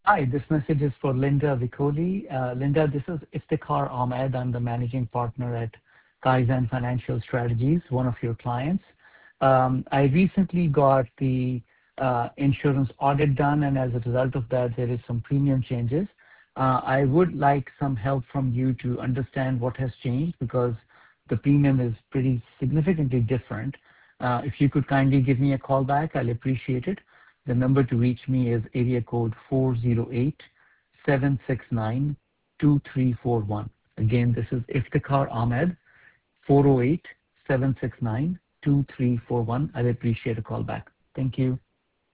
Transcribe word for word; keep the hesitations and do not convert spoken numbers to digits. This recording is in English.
Hi, this message is for Linda Vicoli. Uh, Linda, this is Iftikhar Ahmed. I'm the managing partner at Kaizen Financial Strategies, one of your clients. Um, I recently got the uh, insurance audit done, and as a result of that, there is some premium changes. Uh, I would like some help from you to understand what has changed because the premium is pretty significantly different. Uh, if you could kindly give me a call back, I'll appreciate it. The number to reach me is area code four zero eight, seven six nine, two three four one. Again, this is Iftikhar Ahmed, four zero eight, seven six nine, two three four one. I'd appreciate a call back. Thank you.